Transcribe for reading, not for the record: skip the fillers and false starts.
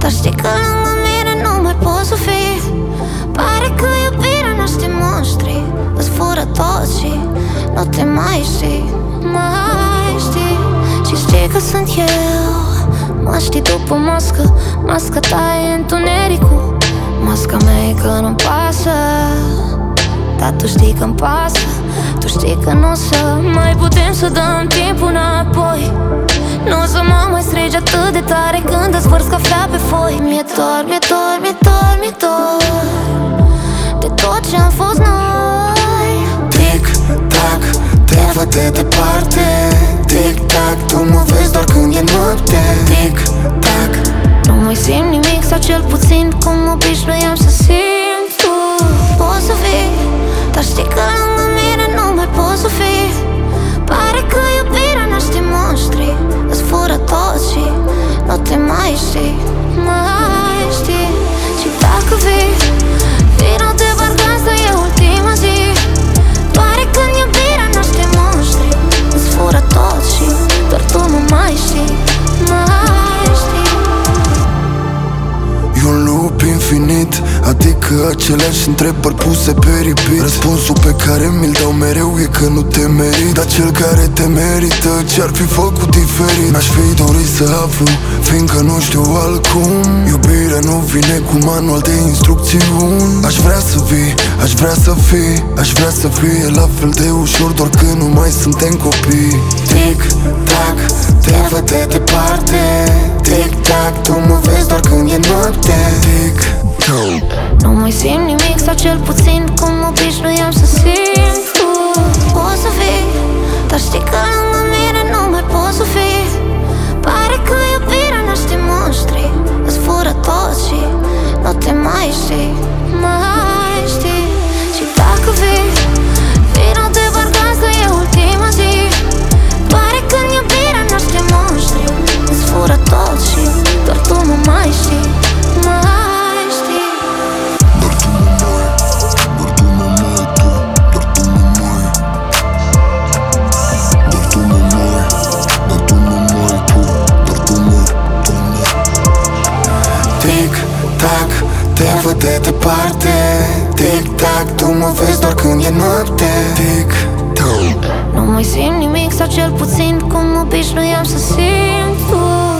Dar știi că lângă mine nu mai poți să fii. Pare că iubirea noastră monștri îți fură tot și nu te mai știi. Mai știi. Și știi că sunt eu. Mă știi după mască. Masca ta e întunericul. Masca mea e că nu-mi pasă. Dar tu știi că-mi pasă. Tu știi că nu o să mai putem să dăm timpul înapoi. Nu o să mă mai strigi atât de tare când îți vărs cafea pe foi. Mi-e dor, mi-e dor, mi-e dor, mi-e dor de tot ce-am fost noi. Tic-tac, te văd de departe. Tic-tac, tu mă vezi doar când e noapte. Tic-tac, nu mai simt nimic sau cel puțin cum obișnuiam să simt. Tu poți să fii, dar știi că lângă mine nu mai poți să fii. Pare că iubirea noastră monștri îți fură tot și nu te mai știi. Mai știi. Și dacă vii, vino de parcă asta e ultima zi. Doar când iubirea noastră monștri îți fură tot și doar tu nu mai știi. Mai știi. e un loop infinit, adică aceleași întrebări puse pe repeat. Răspunsul pe care mi-l dau mereu e că nu te merit. Dar cel care te merită, ce-ar fi făcut diferit? Mi-aș fi dorit să aflu, fiindcă nu știu altcum. Iubirea nu vine cu manual de instrucțiuni. Aș vrea să vii, aș vrea să fii, aș vrea să fie la fel de ușor, doar că nu mai suntem copii. Tic-tac, te văd de departe. Tic-tac, tu mă vezi doar când e noapte. Tic-tac, nu mai simt nimic sau cel puțin cum obișnuiam să simt. Tu poți să fii, dar știi că lângă mine nu mai poți să fii. Pare că iubirea noastră monștri îți fură tot și nu te mai știi. Mai știi. Și dacă vii, vino de parcă asta e ultima zi. Pare că iubirea noastră monștri îți fură tot și doar tu nu mai știi. Mai știi. doar tu mă mai, doar tu mă mai, doar tu mă mai. Doar tu mă mai, doar tu mă mai, doar tu mă. Tic-tac, te văd de departe. Tic-tac, tu mă vezi doar când e noapte. Tic-tac, nu mai simt nimic sau cel puțin cum obișnuiam să simt. Tu